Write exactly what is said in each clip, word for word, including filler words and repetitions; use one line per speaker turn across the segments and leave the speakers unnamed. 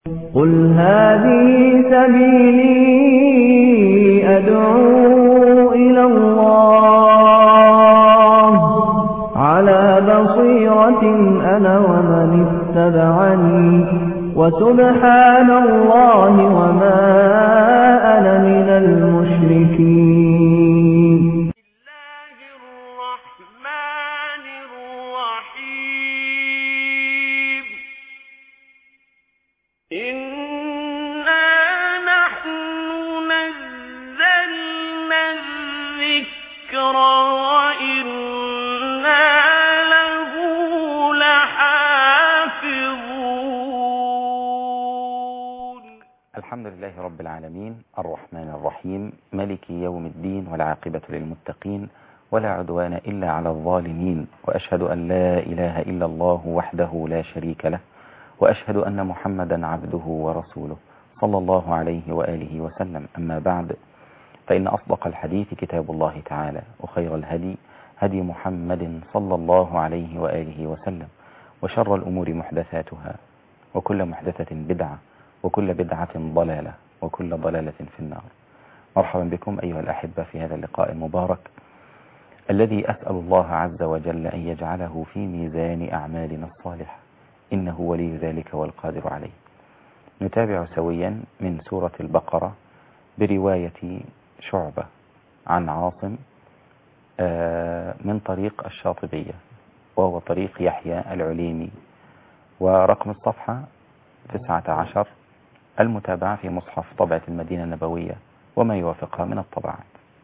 قل هذه سبيلي أدعو إلى الله على بصيرة أنا ومن اتبعني وسبحان الله وما أنا من المشركين.
الله الرحمن الرحيم. إنا نحن نزلنا الذكر وإنا له لحافظون.
الحمد لله رب العالمين الرحمن الرحيم مالك يوم الدين والعاقبة للمتقين ولا عدوان إلا على الظالمين، وأشهد أن لا إله إلا الله وحده لا شريك له، وأشهد أن محمدا عبده ورسوله صلى الله عليه وآله وسلم. أما بعد، فإن أصدق الحديث كتاب الله تعالى، وخير الهدي هدي محمد صلى الله عليه وآله وسلم، وشر الأمور محدثاتها، وكل محدثة بدعة، وكل بدعة ضلالة، وكل ضلالة في النار. مرحبا بكم أيها الأحبة في هذا اللقاء المبارك الذي أسأل الله عز وجل أن يجعله في ميزان أعمالنا الصالحة، إنه ولي ذلك والقادر عليه. نتابع سويا من سورة البقرة برواية شعبة عن عاصم من طريق الشاطبية، وهو طريق يحيى العليمي، ورقم الصفحة تسعة عشر، المتابعة في مصحف طبعة المدينة النبوية وما يوافقها من الطبعات.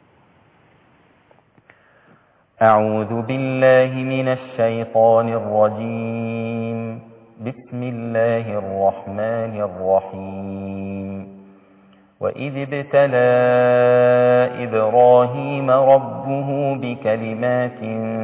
أعوذ بالله من الشيطان الرجيم. بسم الله الرحمن الرحيم. وإذ ابتلى إبراهيم ربه بكلمات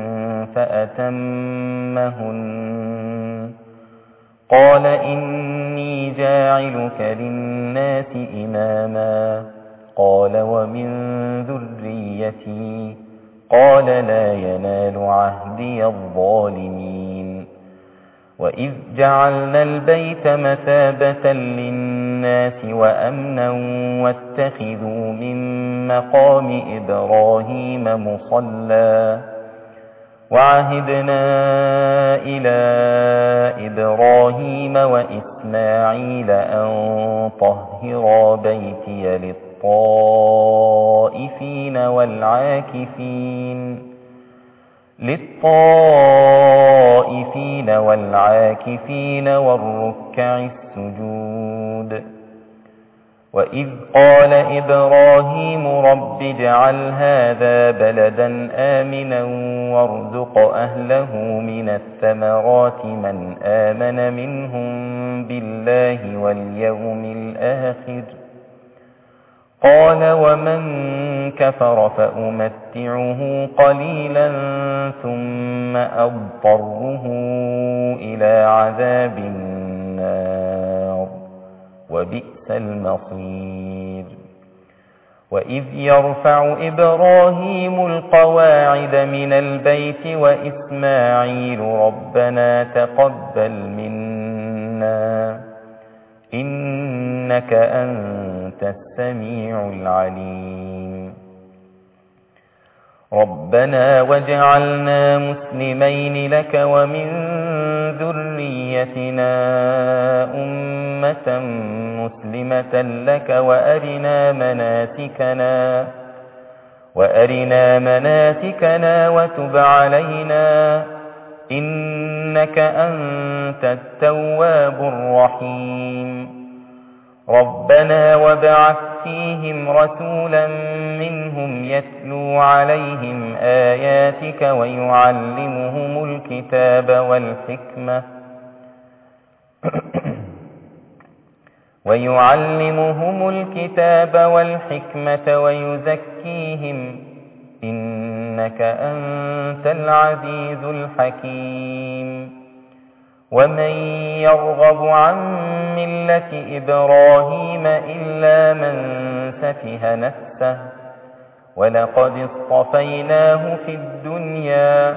فأتمهن قال إني جاعلك للناس إماما قال ومن ذريتي قال لا ينال عهدي الظالمين. وإذ جعلنا البيت مثابة للناس وأمنا واتخذوا من مقام إبراهيم مصلى وعهدنا إلى إبراهيم وإسماعيل أن طهرا بيتي للطائفين والعاكفين للطائفين والعاكفين والركع السجود. وإذ قال إبراهيم رب اجعل هذا بلدا آمنا وارزق أهله من الثمرات من آمن منهم بالله واليوم الآخر قال ومن كفر فأمتعه قليلا ثم أضطره إلى عذاب النار وبئس المصير. وإذ يرفع إبراهيم القواعد من البيت وإسماعيل ربنا تقبل منا إنك أنت السميع العليم. ربنا واجعلنا مسلمين لك ومن ذريتنا أمة مسلمة لك وأرنا مناسكنا وأرنا مناسكنا وتب علينا إنك أنت التواب الرحيم. ربنا وابعث فيهم رسولا منهم يتلو عليهم آياتك ويعلمهم الكتاب والحكمة ويعلمهم الكتاب والحكمة ويزكيهم إنك أنت العزيز الحكيم. ومن يرغب عن ملة إبراهيم إلا من سفه نفسه ولقد اصطفيناه في الدنيا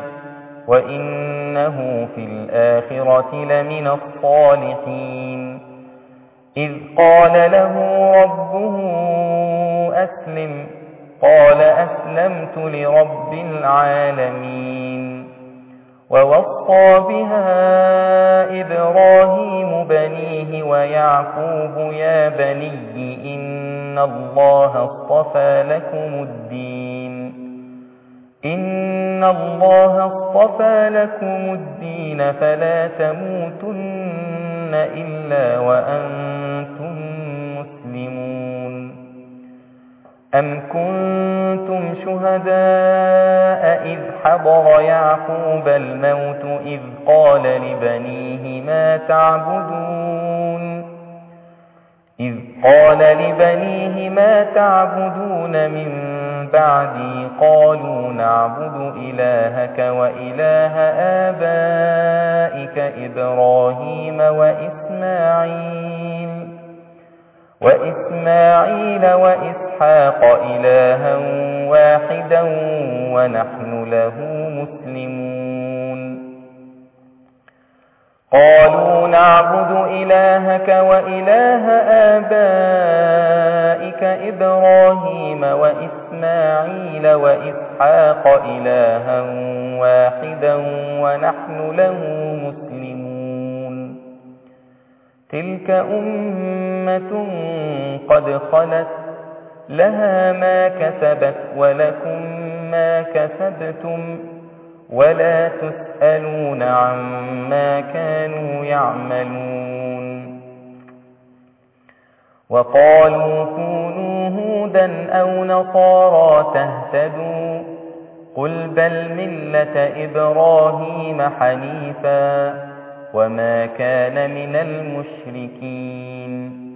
وإنه في الآخرة لمن الصالحين إذ قال له ربه أسلم قال أسلمت لرب العالمين ووصى بها إبراهيم بنيه ويعقوب يا بني إن الله اصطفى لكم الدين إن الله اصطفى لكم الدين فلا تموتن إلا وأنتم مسلمون أم كنتم شهداء إذ حضر يعقوب الموت إذ قال لبنيه ما تعبدون إذ قال لبنيه ما تعبدون من بعدي قالوا نعبد إلهك وإله آبائك إبراهيم وإسماعيل وإسماعيل وإسحاق إلها واحدا ونحن له مسلمون قالوا نعبد إلهك وإله آبائك إبراهيم وإسماعيل وإسحاق إلها واحدا ونحن له مسلمون تلك أمة قد خلت لها ما كسبت ولكم ما كسبتم ولا تسألون عما كانوا يعملون وقالوا كونوا هودا أو نصارى تهتدوا قل بل ملة إبراهيم حنيفا وما كان من المشركين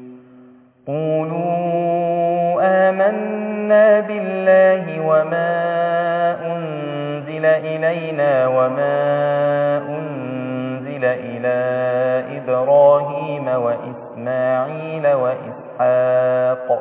قولوا آمنا بالله وما أنزل إلينا وما أنزل إلى إبراهيم وإسماعيل وإسحاق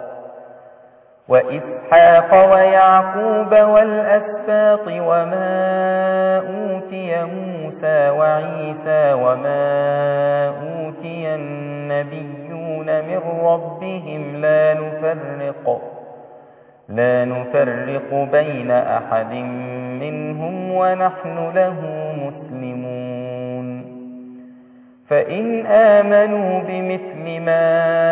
وإسحاق ويعقوب والأسباط وما أوتي موسى وعيسى وما أوتي النبيون من ربهم لا نفرق لا نفرق بين أحد منهم ونحن له مسلمون فإن آمنوا بمثل ما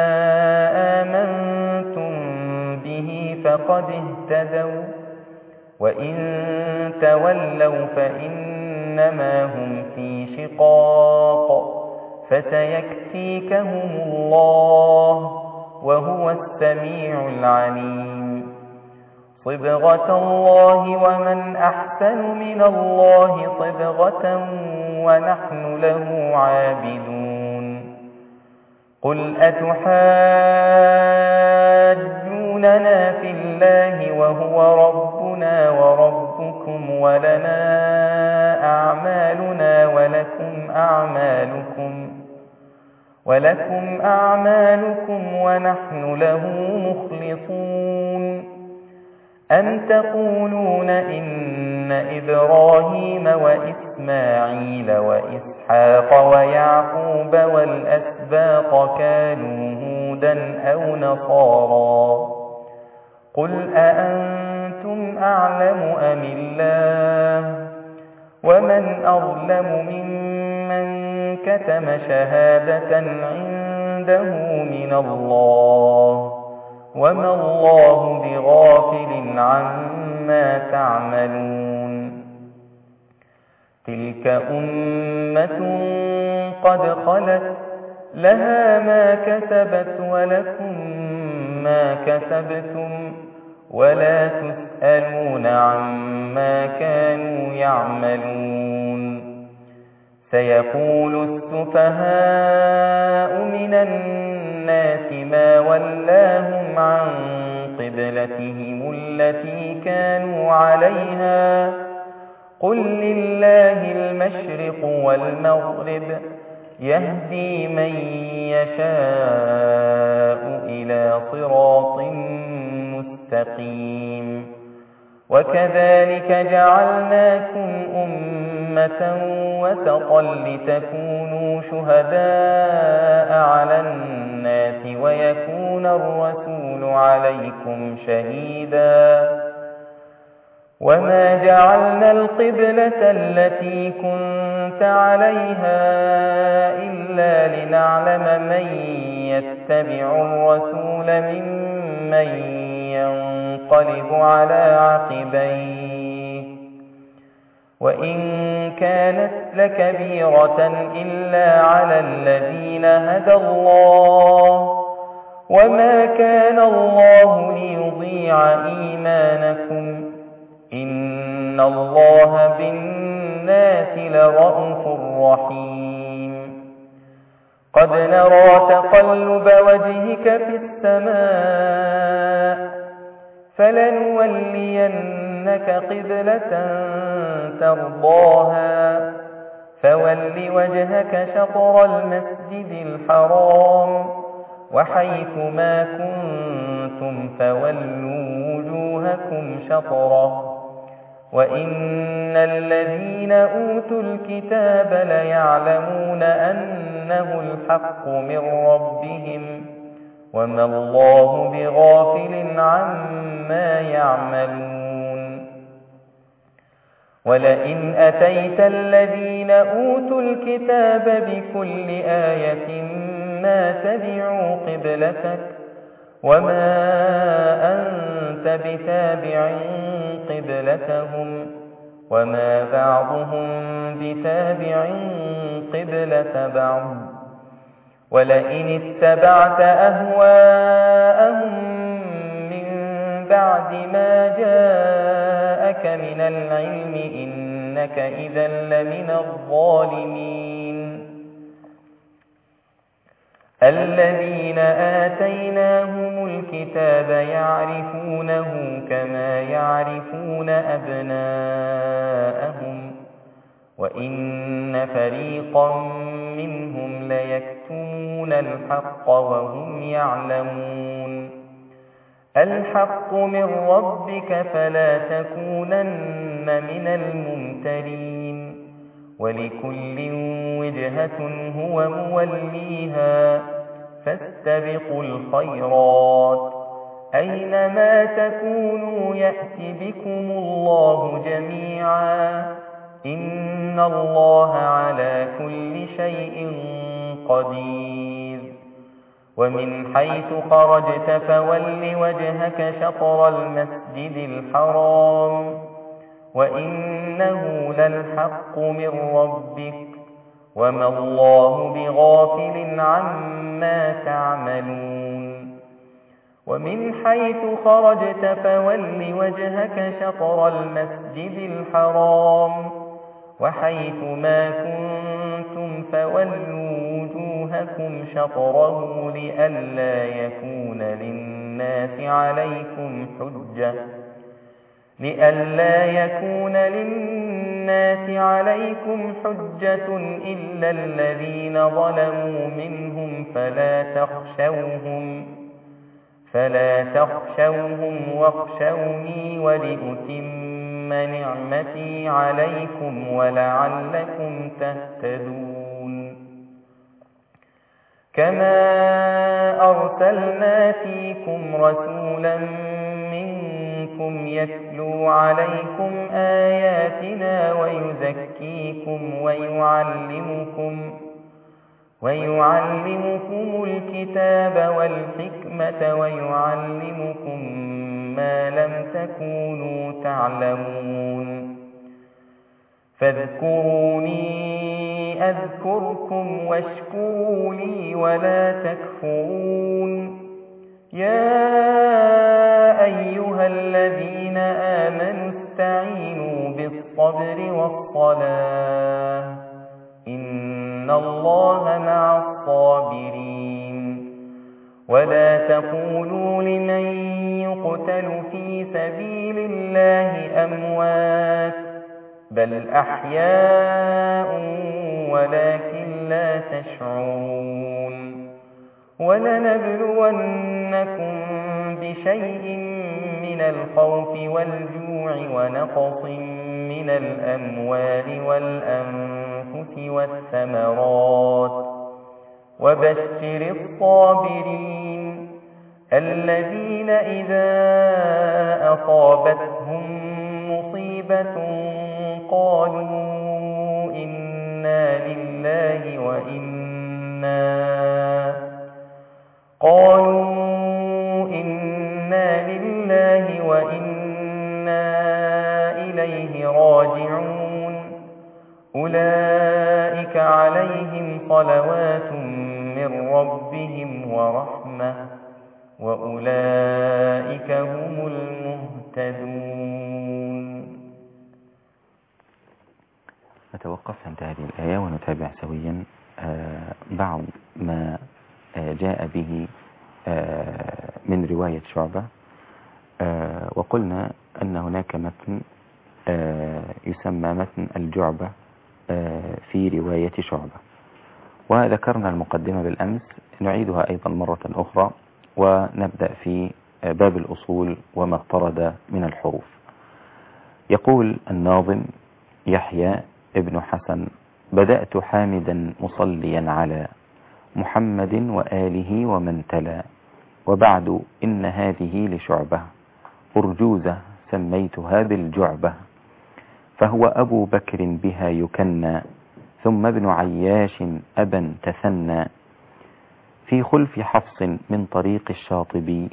آمنتم به فقد اهتدوا وإن تولوا فإنما هم في شقاق فسيكفيكهم الله وهو السميع العليم صبغة الله ومن أحسن من الله صبغة ونحن له عابدون قل أتحاجوننا في الله وهو ربنا وربكم ولنا أعمالنا ولكم أعمالكم ولكم أعمالكم ونحن له مخلصون أم تقولون إن إبراهيم وإسماعيل وإسحاق ويعقوب والأسباط كانوا هودا أو نصارى قل أأنتم أعلم أم الله ومن أظلم ممن كتم شهادة عنده من الله وما الله بغافل عما تعملون تلك أمة قد خلت لها ما كسبت ولكم ما كسبتم ولا تسألون عما كانوا يعملون سيقول السفهاء من الناس ما ولاهم عن قبلتهم التي كانوا عليها قل لله المشرق والمغرب يهدي من يشاء إلى صراط مستقيم وكذلك جعلناكم أمة وسطا لتكونوا شهداء على الناس الرسول عليكم شهيدا وما جعلنا القبلة التي كنت عليها إلا لنعلم من يتبع الرسول ممن ينقلب على عقبيه وإن كانت لكبيرة إلا على الذين هدى الله وما كان الله ليضيع إيمانكم إن الله بالناس لرءوف رحيم قد نرى تقلب وجهك في السماء فلنولينك قبلة ترضاها فول وجهك شطر المسجد الحرام وحيث ما كنتم فولوا وجوهكم شطره وإن الذين أوتوا الكتاب ليعلمون أنه الحق من ربهم وما الله بغافل عما يعملون ولئن أتيت الذين أوتوا الكتاب بكل آية ما تبعوا قبلتك وما أنت بتابع قبلتهم وما بعضهم بتابع قبلة بعض ولئن اتبعت أهواءهم من بعد ما جاءك من العلم إنك إذا لمن الظالمين الذين آتيناهم الكتاب يعرفونه كما يعرفون أبناءهم وإن فريقا منهم ليكتمون الحق وهم يعلمون الحق من ربك فلا تكونن من الممترين ولكل وجهة هو موليها فاستبقوا الخيرات أينما تكونوا يأت بكم الله جميعا إن الله على كل شيء قدير ومن حيث خرجت فول وجهك شطر المسجد الحرام وإنه للحق من ربك وما الله بغافل عما تعملون ومن حيث خرجت فول وجهك شطر المسجد الحرام وحيث ما كنتم فولوا وجوهكم شطره لئلا يكون للناس عليكم حجة لئلا يكون للناس عليكم حجة إلا الذين ظلموا منهم فلا تخشوهم فلا تخشوهم واخشوني ولأتم نعمتي عليكم ولعلكم تهتدون كما أرسلنا فيكم رسولا منكم يتلو عليكم آياتنا ويزكيكم ويعلمكم ويعلمكم الكتاب والحكمة ويعلمكم ما لم تكونوا تعلمون فاذكروني أذكركم واشكروا لي ولا تكفرون يا أيها الذين آمنوا استعينوا بالصبر والصلاة إن الله مع الصابرين ولا تقولوا لمن يقتل في سبيل الله أموات بل أحياء ولكن لا تشعرون ولنبلونكم بشيء من الخوف والجوع ونقص من الأموال والأنفس والثمرات وبشر الصابرين الذين إذا أصابتهم مصيبة قالوا إنا لله وإنا قالوا إنا لله وإنا إليه راجعون أولئك عليهم صلوات من ربهم ورحمة وأولئك هم المهتدون. نتوقف عند هذه الآية ونتابع سويا بعض ما جاء به من رواية شعبة. وقلنا أن هناك متن يسمى متن الجعبة في رواية شعبة، وذكرنا المقدمة بالأمس، نعيدها أيضا مرة أخرى ونبدأ في باب الأصول وما اضطرد من الحروف. يقول الناظم يحيى ابن حسن: بدأت حامدا مصليا على محمد وآله ومن تلا، وبعد إن هذه لشعبة أرجوزة سميتها بالجعبة، فهو أبو بكر بها يكنى ثم ابن عياش أبا تثنى، في خلف حفص من طريق الشاطبي،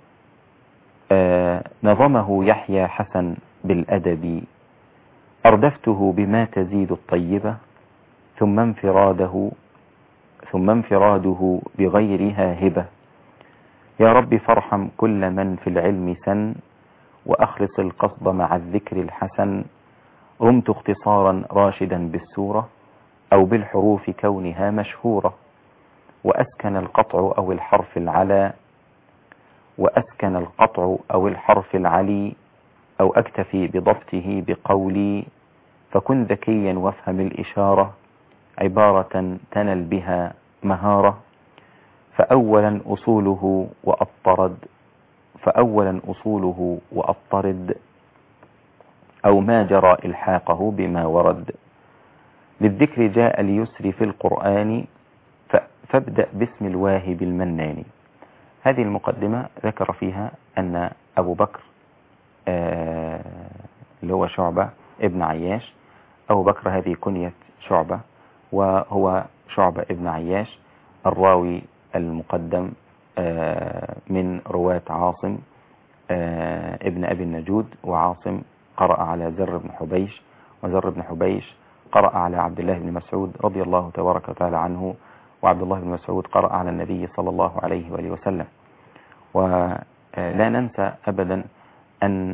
آه نظمه يحيى حسن بالأدب، أردفته بما تزيد الطيبة ثم انفراده ثم انفراده بغيرها هبة، يا رب فارحم كل من في العلم سن، وأخلص القصد مع الذكر الحسن، رمت اختصارا راشدا بالسورة أو بالحروف كونها مشهورة، وأسكن القطع أو الحرف العلى وأسكن القطع أو الحرف العلي، أو أكتفي بضبطه بقولي، فكن ذكيا وافهم الإشارة عبارة تنل بها مهارة، فأولا أصوله وأضطرد فأولا أصوله وأضطرد أو ما جرى إلحاقه بما ورد، للذكر جاء اليسر في القرآن، فابدأ باسم الواهب المنان. هذه المقدمة ذكر فيها أن أبو بكر آه اللي هو شعبة ابن عياش، أبو بكر هذه كنية شعبة، وهو شعبة ابن عياش الراوي المقدم آه من رواة عاصم آه ابن أبي النجود، وعاصم قرأ على زر بن حبيش، وزر بن حبيش قرأ على عبد الله بن مسعود رضي الله تبارك وتعالى عنه، وعبد الله بن مسعود قرأ على النبي صلى الله عليه وآله وسلم. ولا ننسى أبدا أن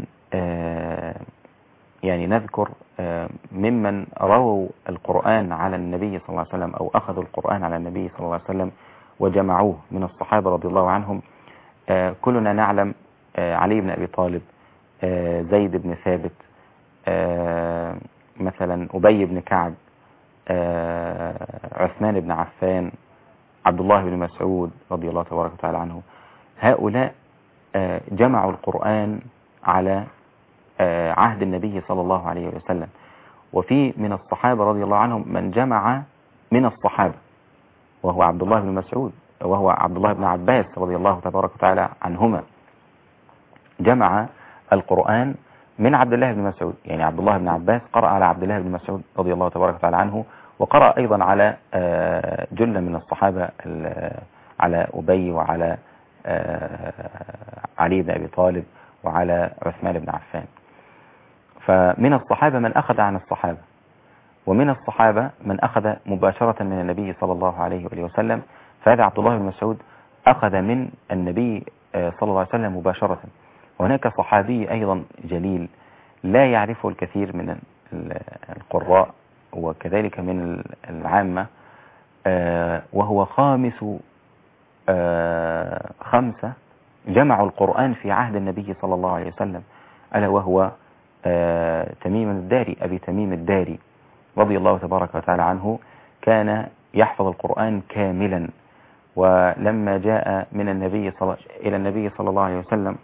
يعني نذكر ممن رووا القرآن على النبي صلى الله عليه وسلم أو أخذوا القرآن على النبي صلى الله عليه وسلم وجمعوه من الصحابة رضي الله عنهم. كلنا نعلم علي بن أبي طالب، زيد بن ثابت، مثلا أبي بن كعب، عثمان بن عفان، عبد الله بن مسعود رضي الله تبارك وتعالى عنه. هؤلاء جمعوا القرآن على عهد النبي صلى الله عليه وسلم، وفي من الصحابة رضي الله عنهم من جمع من الصحابة، وهو عبد الله بن مسعود، وهو عبد الله بن عباس رضي الله تبارك وتعالى عنهما، جمع القرآن من عبد الله بن مسعود. يعني عبد الله بن عباس قرأ على عبد الله بن مسعود رضي الله تبارك وتعالى عنه، وقرأ أيضا على جل من الصحابة، على أبي وعلى علي بن أبي طالب وعلى عثمان بن عفان. فمن الصحابة من أخذ عن الصحابة، ومن الصحابة من أخذ مباشرة من النبي صلى الله عليه وآله وسلم. فهذا عبد الله بن مسعود أخذ من النبي صلى الله عليه وسلم مباشرة. وهناك صحابي أيضا جليل لا يعرفه الكثير من القراء وكذلك من العامة، وهو خامس خمسة جمعوا القرآن في عهد النبي صلى الله عليه وسلم، ألا وهو تميم الداري، أبي تميم الداري رضي الله تبارك وتعالى عنه. كان يحفظ القرآن كاملا، ولما جاء من النبي صلى إلى النبي صلى الله عليه وسلم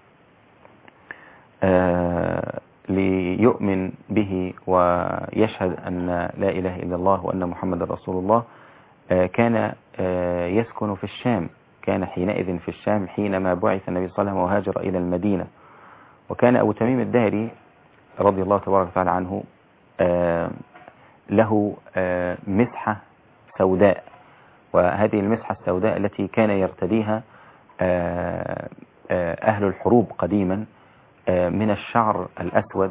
ليؤمن به ويشهد أن لا إله إلا الله وأن محمد رسول الله، كان يسكن في الشام كان حينئذ في الشام حينما بعث النبي صلى الله عليه وسلم وهاجر إلى المدينة. وكان أبو تميم الداري رضي الله تبارك وتعالى عنه آه له آه مسحة سوداء، وهذه المسحة السوداء التي كان يرتديها آه آه أهل الحروب قديما آه من الشعر الأسود،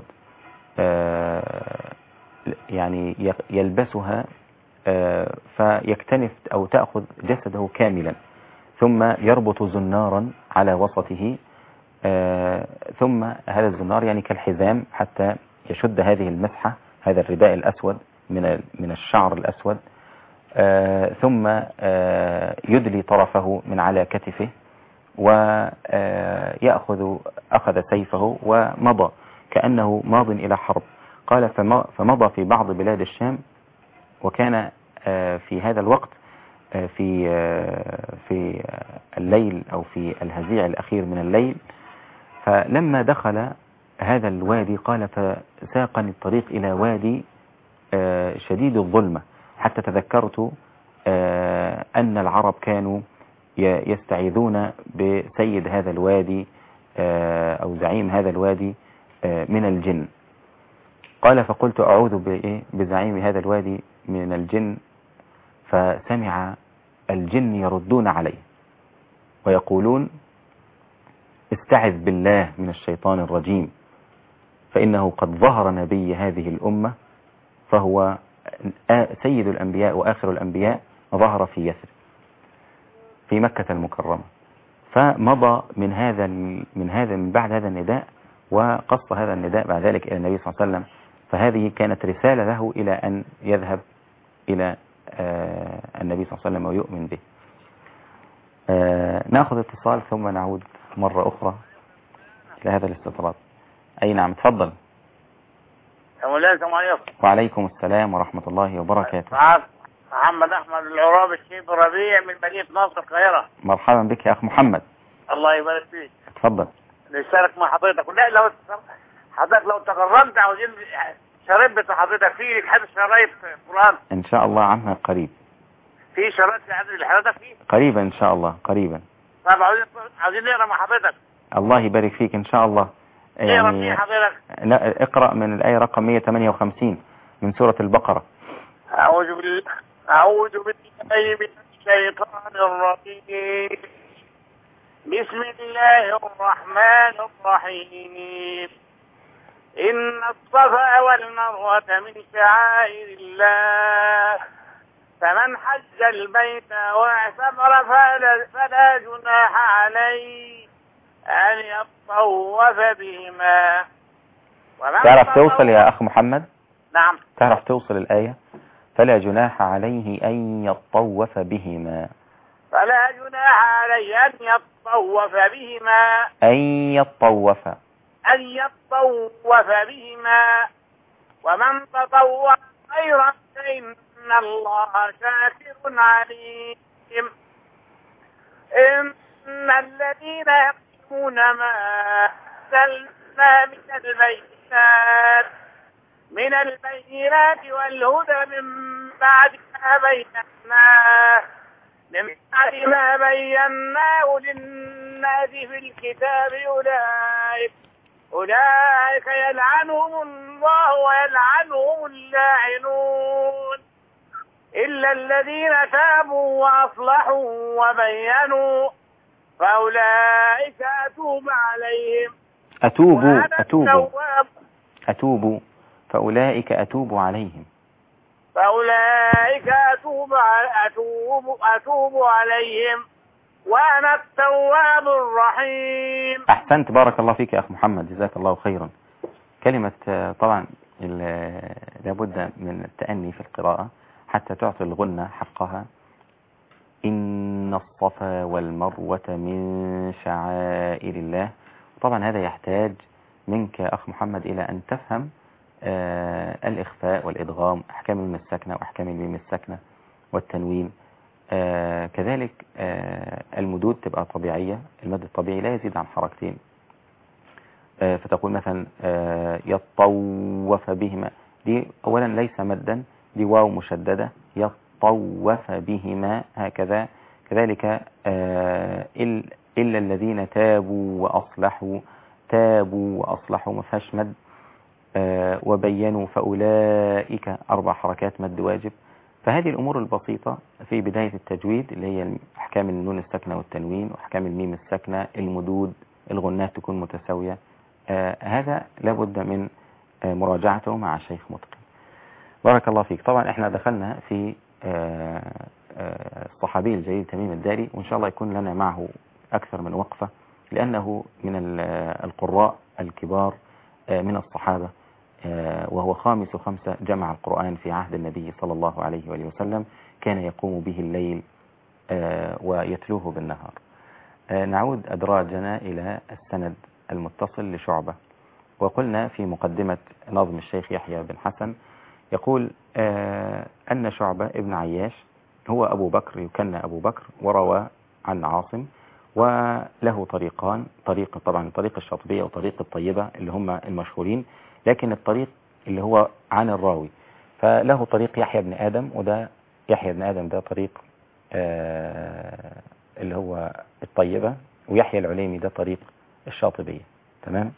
آه يعني يلبسها آه فيكتنف أو تأخذ جسده كاملا، ثم يربط زنارا على وسطه، آه ثم هذا الزنار يعني كالحزام حتى يشد هذه المسحة، هذا الرداء الأسود من من الشعر الأسود، آه ثم آه يدلي طرفه من على كتفه ويأخذ أخذ سيفه ومضى كأنه ماض إلى حرب. قال فمضى في بعض بلاد الشام، وكان آه في هذا الوقت آه في آه في الليل أو في الهزيع الأخير من الليل، فلما دخل هذا الوادي قال فساقني الطريق إلى وادي آه شديد الظلمة، حتى تذكرت آه أن العرب كانوا يستعيذون بسيد هذا الوادي آه أو زعيم هذا الوادي آه من الجن. قال فقلت أعوذ بزعيم هذا الوادي من الجن، فسمع الجن يردون عليه ويقولون استعذ بالله من الشيطان الرجيم، فإنه قد ظهر نبي هذه الأمة فهو سيد الأنبياء وآخر الأنبياء، ظهر في يثرب في مكة المكرمة. فمضى من هذا من هذا من بعد هذا النداء، وقص هذا النداء بعد ذلك إلى النبي صلى الله عليه وسلم، فهذه كانت رسالة له إلى أن يذهب إلى النبي صلى الله عليه وسلم ويؤمن به. نأخذ اتصال ثم نعود مرة أخرى إلى هذا الاستطراد. أي نعم، تفضل.
السلام عليكم.
وعليكم السلام ورحمة الله وبركاته.
محمد أحمد العرابي الشيب ربيع من مدينة نصر القاهرة.
مرحبا بك يا أخ محمد.
الله يبارك فيك.
تفضل.
نشارك مع حضرتك. لا لو حضرتك لو تقربت عاوزين شريط بتاع حضرتك فيه لحد شرايط فلان.
إن شاء الله عنها قريب.
في شرايط لحضرتك فيه؟
قريبا إن شاء الله قريبا.
طب عاوزين عاوزين نقرا مع حضرتك.
الله يبارك فيك إن شاء الله.
يعني حضرتك.
لا اقرأ من الآية رقم مئة وثمانية وخمسين من سورة البقرة.
أعوذ بالله أعوذ بالله من الشيطان الرجيم. بسم الله الرحمن الرحيم. إن الصفا والمروة من شعائر الله، فمن حج البيت واعتمر فلا, فلا جناح عليه أن يطوف بهما.
تعرف توصل يا أخ محمد؟
نعم.
تعرف توصل الآية فلا جناح عليه أن يطوف بهما.
فلا جناح عليه أن يطوف بهما.
أن يطوف
أن يطوف بهما. ومن تطوع خيرا فإن الله شاكر عليم. إن الذين يكتمون ما أنزلنا من البينات من البينات والهدى من بعد ما بيناه من بعد ما بيناه للناس في الكتاب أولئك أولئك يلعنهم الله ويلعنهم اللاعنون إلا الذين تابوا وأصلحوا وبينوا فأولئك أتوب عليهم.
أتوب أتوب أتوب فأولئك أتوب عليهم.
فأولئك أتوب أتوب أتوب عليهم وأنا التواب الرحيم.
أحسنت، بارك الله فيك يا أخ محمد، جزاك الله خيرا. كلمة طبعا لابد من التأني في القراءة حتى تعطي الغنة حقها. إن الصفا والمروة من شعائر الله. طبعا هذا يحتاج منك يا أخ محمد إلى أن تفهم آه الإخفاء والإدغام، أحكام الميم الساكنة وأحكام الميم الساكنة والتنوين. آه كذلك آه المدود تبقى طبيعية، المد الطبيعي لا يزيد عن حركتين. آه فتقول مثلا آه يطوف بهما، دي أولا ليس مدا، دي واو مشددة، يطوف بهما هكذا. كذلك آه إلا الذين تابوا وأصلحوا، تابوا وأصلحوا ما فيهاش مد. آه وبينوا فأولئك أربع حركات مد واجب. فهذه الأمور البسيطة في بداية التجويد اللي هي أحكام النون الساكنة والتنوين وأحكام الميم الساكنة، المدود، الغنات تكون متساوية، آه هذا لابد من آه مراجعته مع شيخ متقن. بارك الله فيك. طبعا احنا دخلنا في آه آه الصحابي الجليل تميم الداري، وإن شاء الله يكون لنا معه أكثر من وقفة، لأنه من القراء الكبار آه من الصحابة، وهو خامس خمسة جمع القرآن في عهد النبي صلى الله عليه وآله وسلم، كان يقوم به الليل ويتلوه بالنهار. نعود أدراجنا إلى السند المتصل لشعبة. وقلنا في مقدمة نظم الشيخ يحيى بن حسن يقول أن شعبة ابن عياش هو أبو بكر، يكنى أبو بكر، وروى عن عاصم، وله طريقان، طريق طبعا طريق الشاطبية وطريق الطيبة اللي هم المشهورين، لكن الطريق اللي هو عن الراوي فله طريق يحيى بن آدم، وده يحيى بن آدم ده طريق آه اللي هو الطيبة، ويحيى العليمي ده طريق الشاطبية. تمام.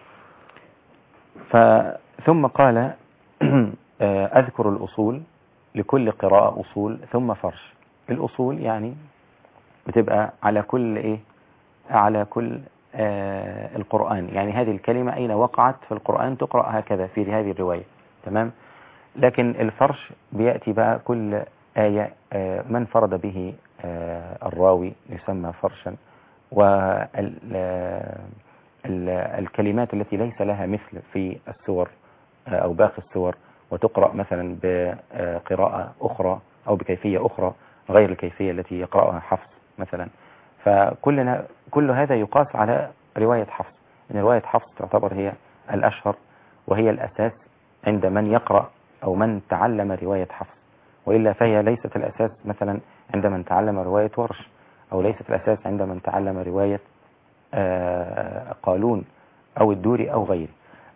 ثم قال أذكر الأصول لكل قراءة أصول ثم فرش. الأصول يعني بتبقى على كل إيه، على كل آه القرآن، يعني هذه الكلمة أين وقعت في القرآن تقرأ هكذا في هذه الرواية. تمام. لكن الفرش بيأتي بقى كل آية آه من فرد به آه الراوي يسمى فرشا، والكلمات التي ليس لها مثل في السور آه أو باقي السور، وتقرأ مثلا بقراءة أخرى أو بكيفية أخرى غير الكيفية التي يقرأها حفص مثلا. فكلنا كل هذا يقاس على رواية حفص، إن رواية حفص تعتبر هي الأشهر وهي الأساس عند من يقرأ أو من تعلم رواية حفص، وإلا فهي ليست الأساس مثلا عند من تعلم رواية ورش، أو ليست الأساس عند من تعلم رواية قالون أو الدوري أو غيره.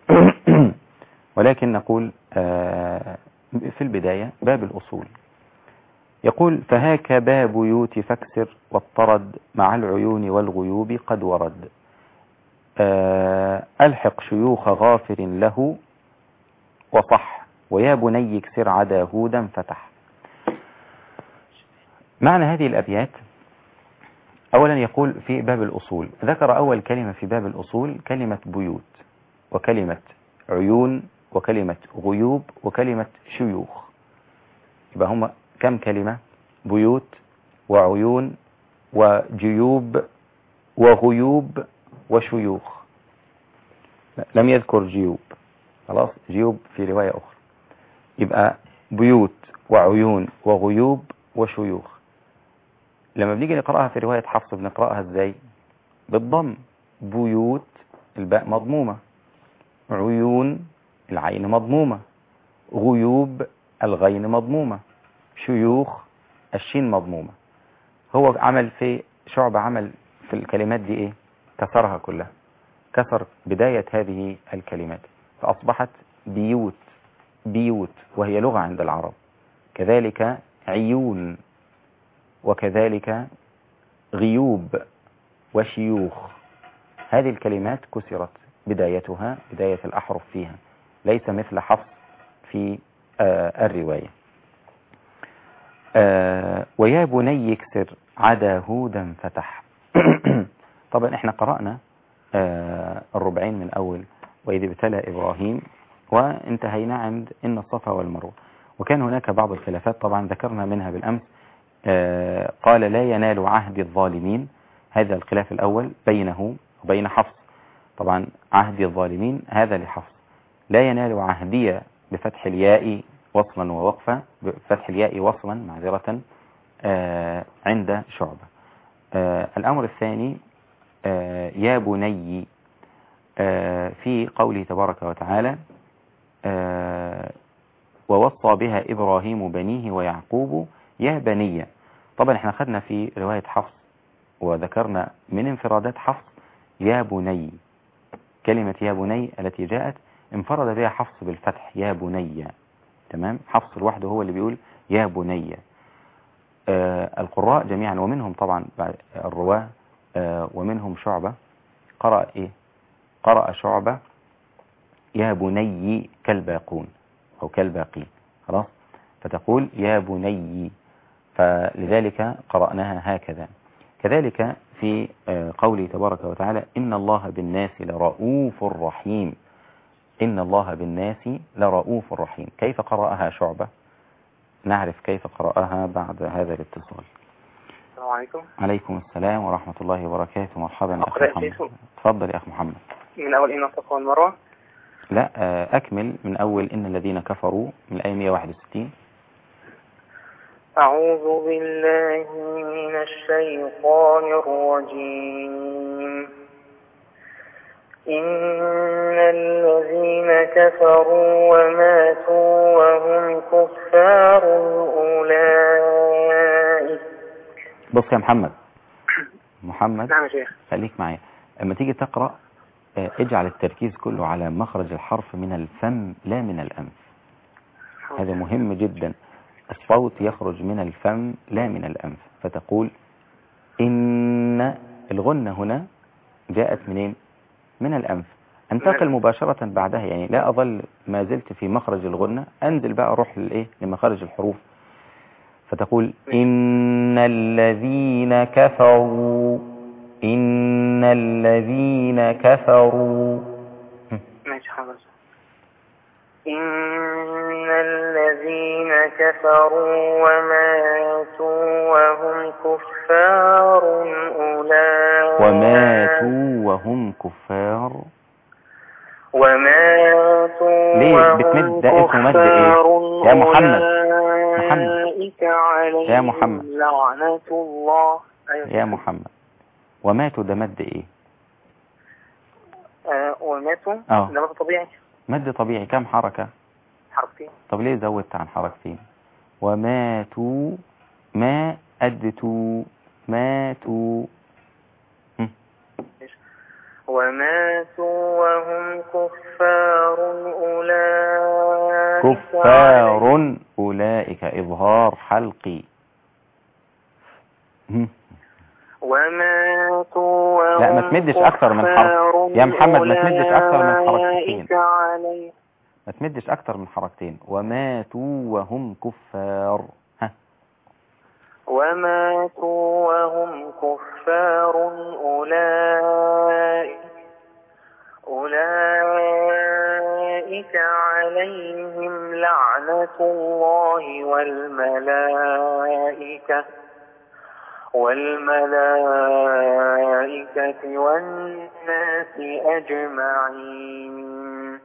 ولكن نقول في البداية باب الأصول يقول: فهاك باب يوت فاكسر والطرد مع العيون والغيوب قد ورد، ألحق شيوخ غافر له وصح، ويا بني اكسر عدا هودا فتح. معنى هذه الأبيات: أولا يقول في باب الأصول، ذكر أول كلمة في باب الأصول كلمة بيوت، وكلمة عيون، وكلمة غيوب، وكلمة شيوخ. يبقى هم كم كلمة؟ بيوت وعيون وجيوب وغيوب وشيوخ. لم يذكر جيوب، خلاص، جيوب في رواية أخرى. يبقى بيوت وعيون وغيوب وشيوخ. لما بنيجي نقرأها في رواية حفص بنقرأها ازاي؟ بالضم. بيوت الباء مضمومة، عيون العين مضمومة، غيوب الغين مضمومة، شيوخ الشين مضمومة. هو عمل في شعب عمل في الكلمات دي ايه؟ كسرها كلها، كسر بداية هذه الكلمات فأصبحت بيوت، بيوت وهي لغة عند العرب، كذلك عيون، وكذلك غيوب وشيوخ. هذه الكلمات كسرت بدايتها، بداية الأحرف فيها، ليس مثل حفص في آه الرواية. آه ويا بني اكسر عدا هودا فتح. طبعا احنا قرأنا آه الربعين من أول وإذ ابتلى إبراهيم، وانتهينا عند إن الصفا والمروة، وكان هناك بعض الخلافات طبعا ذكرنا منها بالأمس. آه قال: لا ينال عهد الظالمين، هذا الخلاف الأول بينه وبين حفص. طبعا عهد الظالمين هذا لحفص. لا ينال عهدي بفتح الياء وصلا ووقفا، بفتح الياء وصلا معذرة آه عند شعبة. آه الأمر الثاني آه يا بني آه في قوله تبارك وتعالى: آه ووصى بها إبراهيم بنيه ويعقوب يا بني. طبعا احنا خدنا في رواية حفص وذكرنا من انفرادات حفص يا بني، كلمة يا بني التي جاءت انفرد بها حفص بالفتح يا بني. تمام. حفص لوحده هو اللي بيقول يا بني. آه القراء جميعا ومنهم طبعا الرواة آه ومنهم شعبة قرأ إيه قرأ شعبة يا بني كالباقون أو كالباقين خلاص، فتقول يا بني، فلذلك قرأناها هكذا. كذلك في قوله تبارك وتعالى إن الله بالناس لرؤوف رحيم، إن الله بالناس لرؤوف رحيم. كيف قرأها شعبة؟ نعرف كيف قرأها بعد هذا الاتصال.
السلام عليكم.
عليكم السلام ورحمة الله وبركاته. مرحبا يا أخي محمد. تفضل يا أخي محمد.
من أول إن الصفا والمروة.
لا أكمل من أول إن الذين كفروا من الآية مئة وواحد وستين.
أعوذ بالله من الشيطان الرجيم. إن الذين كفروا وماتوا وهم كفار أولئك.
بص يا محمد محمد
نعم يا شيخ.
خليك معايا لما تيجي تقرأ اجعل التركيز كله على مخرج الحرف من الفم لا من الأنف. هذا مهم جدا، الصوت يخرج من الفم لا من الأنف. فتقول إن الغنة هنا جاءت منين؟ من الأنف. انتقل مباشرة بعدها، يعني لا أظل ما زلت في مخرج الغنة، أنزل بقى أروح لإيه لمخارج الحروف. فتقول إن الذين كفروا، إن الذين كفروا.
ماشي حاضر. إن الذين كفروا وماتوا وهم كفار أولئك.
وماتوا وهم كفار.
وماتوا
ليه بتمد ده اسمه مد ايه يا محمد؟ محمد يا محمد
لعنة الله.
يا محمد وماتوا ده مد ايه؟
آه وماتوا
اه
ده مد طبيعي.
مد طبيعي كم حركة؟
حركتين.
طب ليه زودت عن حركتين؟ وماتوا ما أدتوا ماتوا.
وماتوا وهم كفار أولئك.
كفار أولئك إظهار حلقي.
وماتوا وهم
لا ما تمدش أكثر من حرف يا محمد، ما تمدش أكثر من حركتين، ما تمدش أكثر من حركتين. وماتوا وهم كفار. ها.
وماتوا وهم كفار أولئك أولئك عليهم لعنة الله والملائكة والملائكة والناس أجمعين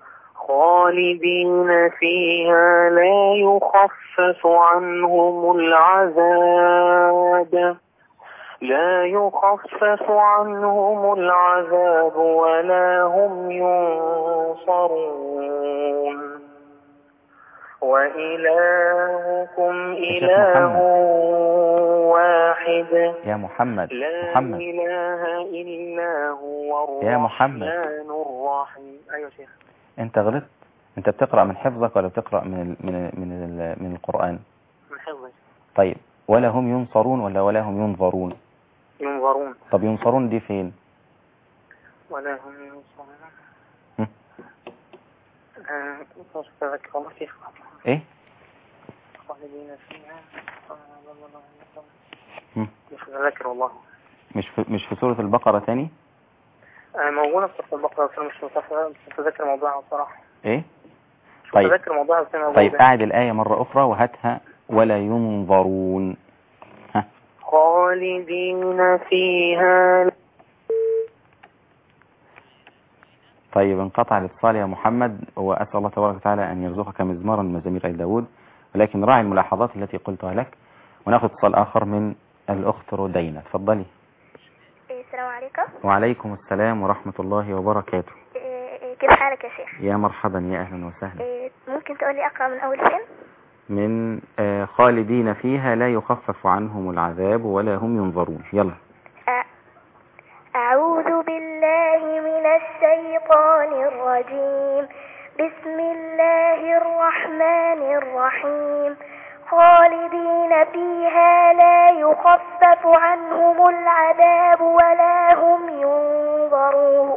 خالدين فيها لا يخفف عنهم العذاب لا يخفف عنهم العذاب ولا هم ينصرون وإلهكم إله واحد
يا محمد
لا
محمد.
إله إلا هو
يا محمد.
الرحمن الرحيم. أيوة شيخ.
أنت غلطت، أنت بتقرأ من حفظك ولا بتقرأ من ال من ال من ال من القرآن؟
من حفظك.
طيب ولا هم ينصرون ولا ولا هم ينظرون؟
ينظرون.
طب ينصرون دي فين؟
ولا هم ينصرون. آه مش متذكر والله شيخ.
إيه؟
خالدين فيها.
هم.
مش متذكر والله.
مش في مش في سورة البقرة تاني؟
آه موجودة في سورة البقرة بس مش متذكر موضوعها بصراحة.
إيه؟
مش
طيب.
متذكر موضوعها بس موجودة.
طيب أعد الآية مرة أخرى وهاتها. ولا ينظرون. ها.
خالدين فيها.
طيب انقطع الاتصال يا محمد، وأسأل الله تبارك وتعالى أن يرزقك مزمارا من مزامير آل داود، ولكن راعي الملاحظات التي قلتها لك. ونأخذ اتصال آخر من الأخت رودينا. تفضلي.
السلام عليكم.
وعليكم السلام ورحمة الله وبركاته.
كيف حالك يا شيخ؟
يا مرحبا يا أهلا وسهلا.
ممكن تقولي أقرأ من أول فين؟
من آه خالدين فيها لا يخفف عنهم العذاب ولا هم ينظرون. يلا.
أعوذ بالله من الشيطان الرجيم. بسم الله الرحمن الرحيم. خالدين فيها لا يخفف عنهم العذاب ولا هم ينظرون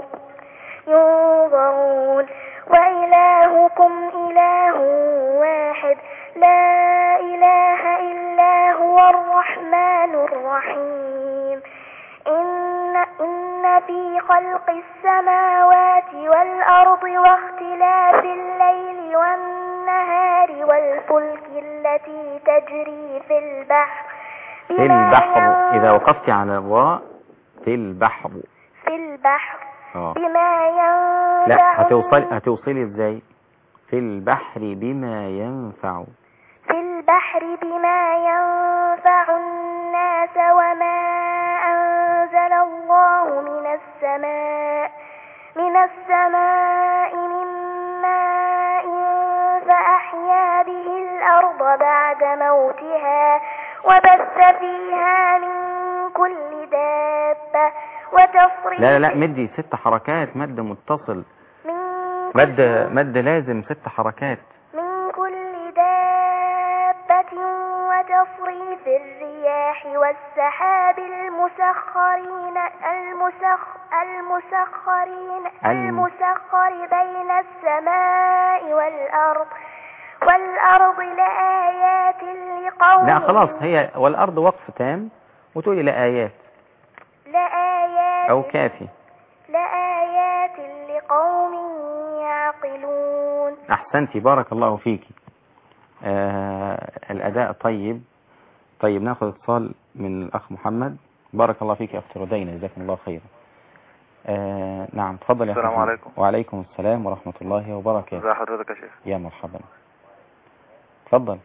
ينظرون وإلهكم إله واحد لا إله إلا هو الرحمن الرحيم إن, إن في خلق السماوات والأرض واختلاف الليل والنهار والفلك التي تجري في البحر
في البحر إذا وقفت على الراء في البحر
في البحر
أوه.
بما ينفع
لا هتوصل هتوصلي ازاي؟ في البحر بما ينفع
في البحر بما ينفع الناس وما أنزل الله من السماء من السماء من ماء فأحيا به الأرض بعد موتها وبث فيها من كل دابة وتصريف
لا لا لا مدي ست حركات مد متصل
من
مد مد لازم ست حركات
من كل دابة وتصريف الرياح والسحاب المسخرين المسخ المسخرين المسخر بين السماء والأرض والأرض لآيات لقوم
لا خلاص هي والأرض وقف تام وتقولي لآيات
لآيات
أو كافي
لآيات لقوم يعقلون.
أحسنتي بارك الله فيك. آه الأداء طيب. طيب ناخذ اتصال من الأخ محمد. بارك الله فيك يا أخت ردينا جزاكم الله خيرا. آه نعم تفضل يا أخي.
السلام عليكم.
وعليكم السلام ورحمة الله وبركاته.
ازي حضرتك يا شيخ؟
يا مرحبا تفضل.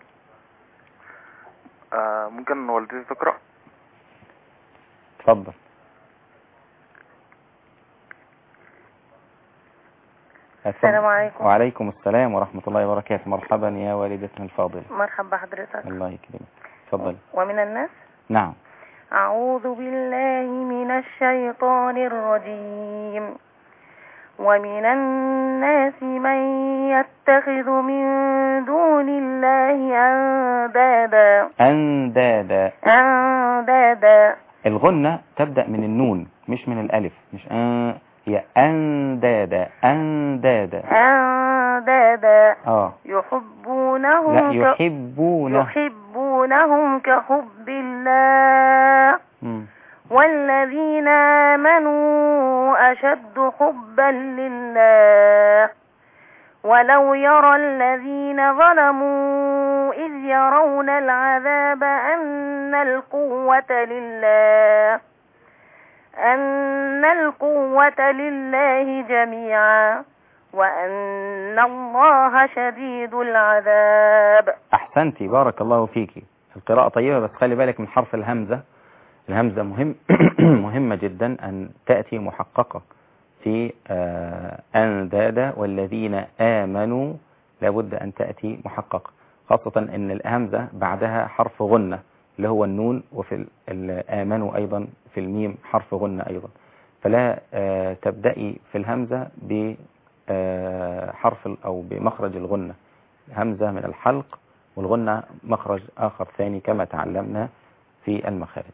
آه ممكن والدتي تقرأ؟
تفضل.
السلام عليكم.
وعليكم السلام ورحمة الله وبركاته. مرحبا يا والدتنا الفاضلة.
مرحبا حضرتك.
الله يكرمك. تفضل.
ومن الناس.
نعم.
أعوذ بالله من الشيطان الرجيم. ومن الناس من يتخذ من دون الله أندادا
أندادا
أندادا
الغنة تبدأ من النون مش من الألف. مش أن هي أندادا أندادا
أندادا
آه
يحبونهم
لا يحبونه
يحبونهم كحب الله
م.
والذين آمنوا أشد حبا لله ولو يرى الذين ظلموا إذ يرون العذاب أن القوة لله أن القوة لله جميعا وأن الله شديد العذاب.
أحسنتي بارك الله فيك. القراءة طيبة بس خلي بالك من حرف الهمزة. الهمزة مهم مهمة جدا أن تأتي محققة في أندادا والذين آمنوا لابد أن تأتي محققة خاصة أن الهمزة بعدها حرف غنة اللي هو النون وفي الآمنوا أيضا في الميم حرف غنة أيضا فلا تبدأي في الهمزة بحرف أو بمخرج الغنة. همزة من الحلق والغنة مخرج آخر ثاني كما تعلمنا في المخارج.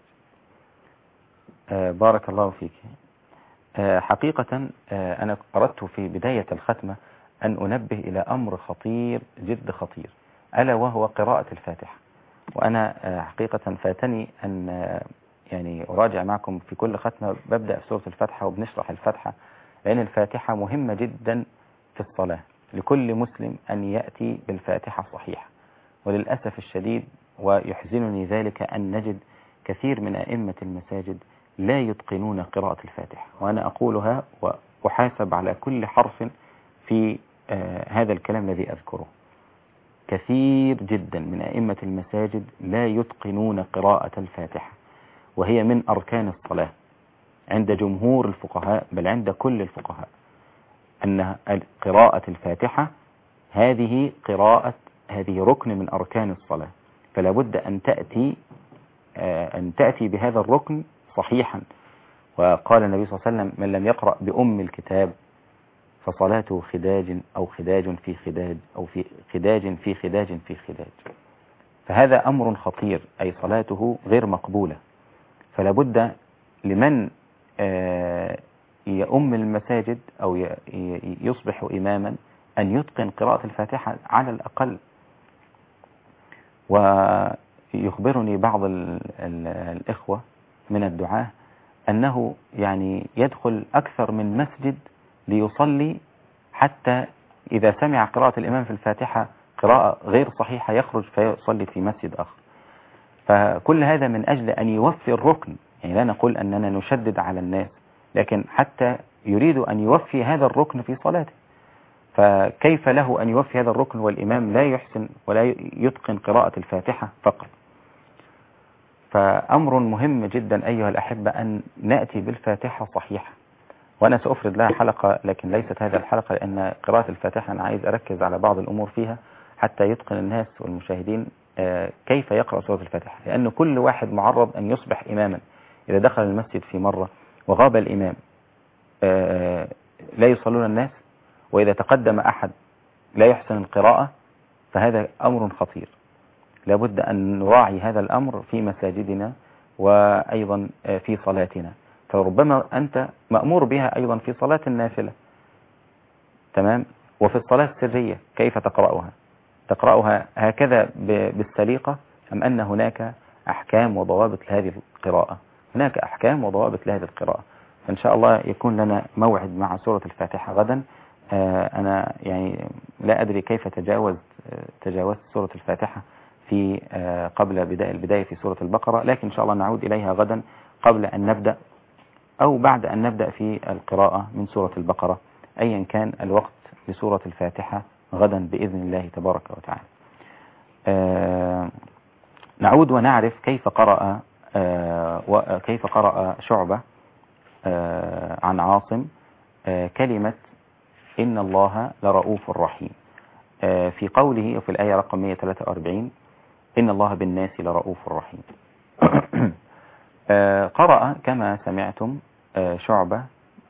بارك الله فيك. حقيقة أنا أردت في بداية الختمة أن أنبه إلى أمر خطير جد خطير ألا وهو قراءة الفاتحة. وأنا حقيقة فاتني أن يعني أراجع معكم في كل ختمة ببدأ في سورة الفاتحة وبنشرح الفاتحة لأن الفاتحة مهمة جدا في الصلاة لكل مسلم أن يأتي بالفاتحة صحيحة. وللأسف الشديد ويحزنني ذلك أن نجد كثير من أئمة المساجد لا يتقنون قراءة الفاتحة وأنا أقولها وأحاسب على كل حرف في آه هذا الكلام الذي أذكره. كثير جدا من أئمة المساجد لا يتقنون قراءة الفاتحة وهي من أركان الصلاة عند جمهور الفقهاء بل عند كل الفقهاء أن قراءة الفاتحة هذه قراءة هذه ركن من أركان الصلاة فلا بد أن تأتي آه أن تأتي بهذا الركن صحيحا. وقال النبي صلى الله عليه وسلم من لم يقرأ بأم الكتاب فصلاته خداج أو خداج في خداج أو في خداج في خداج في خداج. فهذا أمر خطير، أي صلاته غير مقبولة. فلا بد لمن يؤم المساجد أو يصبح إماما أن يتقن قراءة الفاتحة على الأقل. ويخبرني بعض ال ال الإخوة من الدعاة أنه يعني يدخل أكثر من مسجد ليصلي، حتى إذا سمع قراءة الإمام في الفاتحة قراءة غير صحيحة يخرج فيصلي في مسجد آخر. فكل هذا من أجل أن يوفي الركن، يعني لا نقول أننا نشدد على الناس، لكن حتى يريد أن يوفي هذا الركن في صلاته. فكيف له أن يوفي هذا الركن والإمام لا يحسن ولا يتقن قراءة الفاتحة فقط؟ فأمر مهم جدا أيها الأحبة أن نأتي بالفاتحة صحيحة. وأنا سأفرد لها حلقة، لكن ليست هذه الحلقة، لأن قراءة الفاتحة أنا عايز أركز على بعض الأمور فيها حتى يتقن الناس والمشاهدين كيف يقرأ سورة الفاتحة. لأن كل واحد معرض أن يصبح إماما. إذا دخل المسجد في مرة وغاب الإمام لا يصلون الناس، وإذا تقدم أحد لا يحسن القراءة، فهذا أمر خطير. لابد أن نراعي هذا الأمر في مساجدنا وأيضا في صلاتنا. فربما أنت مأمور بها أيضا في صلاة النافلة، تمام؟ وفي الصلاة السرية كيف تقرأها؟ تقرأها هكذا بالسليقة، أم أن هناك أحكام وضوابط لهذه القراءة؟ هناك أحكام وضوابط لهذه القراءة. فإن شاء الله يكون لنا موعد مع سورة الفاتحة غدا. أنا يعني لا أدري كيف تجاوز تجاوزت سورة الفاتحة في قبل بداية البداية في سورة البقرة، لكن إن شاء الله نعود إليها غدا قبل أن نبدأ أو بعد أن نبدأ في القراءة من سورة البقرة، أيا كان الوقت لسورة الفاتحة غدا بإذن الله تبارك وتعالى. آه نعود ونعرف كيف قرأ آه وكيف قرأ شعبة آه عن عاصم آه كلمة إن الله لرؤوف رحيم آه في قوله وفي الآية رقم مئة وثلاثة وأربعين إن الله بالناس لرؤوف رحيم. آه قرأ كما سمعتم آه شعبة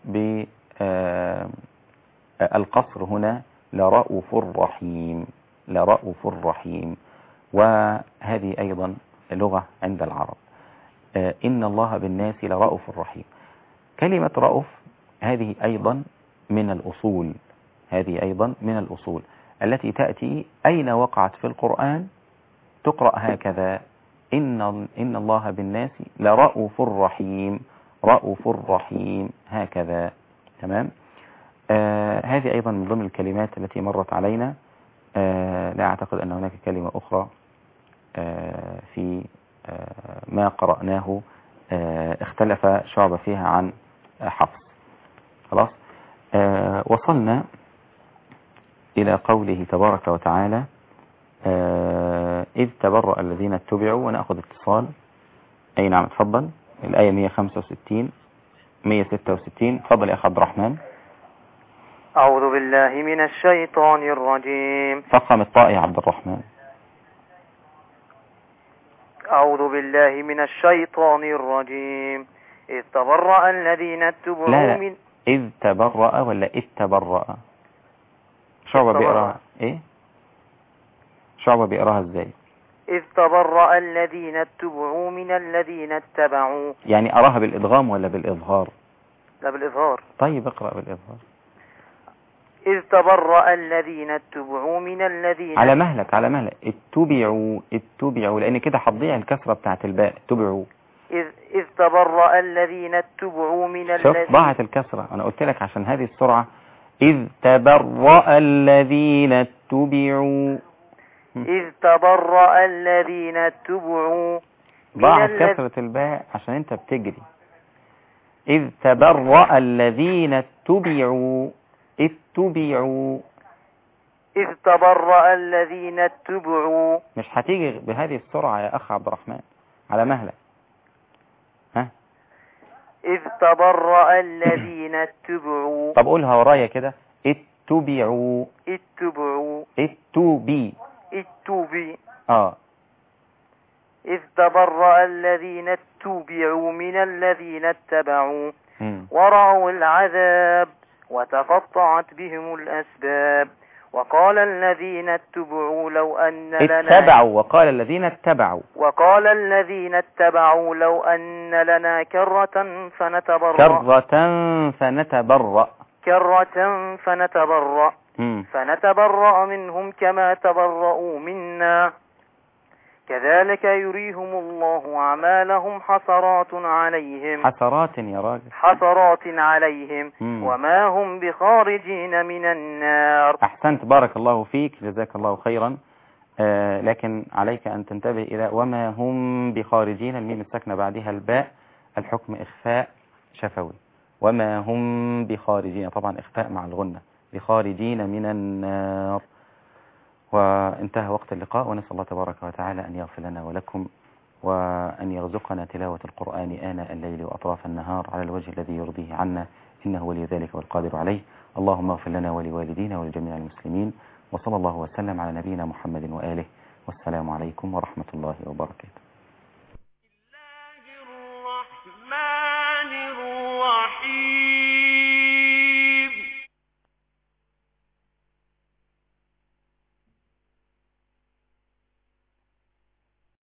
بالقصر هنا لرؤوف رحيم، لرؤوف رحيم، وهذه أيضا لغة عند العرب. آه إن الله بالناس لرؤوف رحيم. كلمة رؤوف هذه أيضا من الأصول، هذه أيضا من الأصول التي تأتي أين وقعت في القرآن تقرأ هكذا إن, إن الله بالناس لرؤوف رحيم، رؤوف رحيم، هكذا. تمام. آه هذه أيضا من ضمن الكلمات التي مرت علينا. آه لا أعتقد أن هناك كلمة أخرى آه في آه ما قرأناه آه اختلف شعبة فيها عن حفص. خلاص. آه وصلنا إلى قوله تبارك وتعالى آه إذ تبرأ الذين اتبعوا. ونأخذ اتصال. أي نعم، تفضل. الآية مئة وخمسة وستين مئة وستة وستين. تفضل يا أخ عبد الرحمن.
أعوذ بالله من الشيطان الرجيم.
فخم الطاء يا عبد الرحمن.
أعوذ بالله من الشيطان الرجيم. إذ تبرأ الذين اتبعوا
لا لا.
من
إذ تبرأ ولا إذ تبرأ؟ شعبة بيقراها إيه؟ شعبة بيقراها إزاي؟
إذ تبرأ الذين اتبعوا من الذين اتبعوا.
يعني أراها بالإدغام ولا بالإظهار؟
لا، بالإظهار.
طيب اقرأ بالإظهار.
إذ تبرأ الذين اتبعوا من الذين.
على مهلك على مهلك. اتبعوا اتبعوا، لأن كده هتضيع الكسرة بتاعت الباء. اتبعوا.
إذ إذ تبرأ الذين اتبعوا من الذين.
شوف ضاعت الكسرة. أنا قلت لك عشان هذه السرعة. إذ تبرأ الذين اتبعوا.
إذ تبرأ الذين اتبعوا.
ضاعت كسرة الباء عشان أنت بتجري. إذ تبرأ الذين اتبعوا. اتبعوا.
إذ تبرأ الذين اتبعوا.
مش هتيجي بهذه السرعة يا أخ عبد الرحمن، على مهلك. ها؟
إذ تبرأ الذين اتبعوا.
طب قولها ورايا كده. اتبعوا.
اتبعوا.
اتبي.
اتبي.
اه.
إذ تبرأ الذين اتبعوا من الذين اتبعوا ورأوا العذاب وتقطعت بهم الأسباب وقال الذين اتبعوا لو أن لنا
اتبعوا وقال الذين اتبعوا
وقال الذين اتبعوا لو أن لنا كرة فنتبرأ
كرة فنتبرأ
كرة فنتبرأ
مم.
فنتبرأ منهم كما تبرؤوا منا كذلك يريهم الله أعمالهم حسرات عليهم
حسرات يا راجل
حسرات عليهم
مم.
وما هم بخارجين من النار.
أحسنت، بارك الله فيك، جزاك الله خيرا. آه لكن عليك أن تنتبه إلى وما هم بخارجين، الميم الساكنة بعدها الباء، الحكم إخفاء شفوي. وما هم بخارجين، طبعا إخفاء مع الغنة، بخارجين من النار. وانتهى وقت اللقاء، ونسأل الله تبارك وتعالى أن يغفر لنا ولكم، وأن يرزقنا تلاوة القرآن آناء الليل وأطراف النهار على الوجه الذي يرضيه عنا، إنه ولي ذلك والقادر عليه. اللهم اغفر لنا ولوالدينا ولجميع المسلمين، وصلى الله وسلم على نبينا محمد وآله، والسلام عليكم ورحمة الله وبركاته.
الله الرحمن الرحيم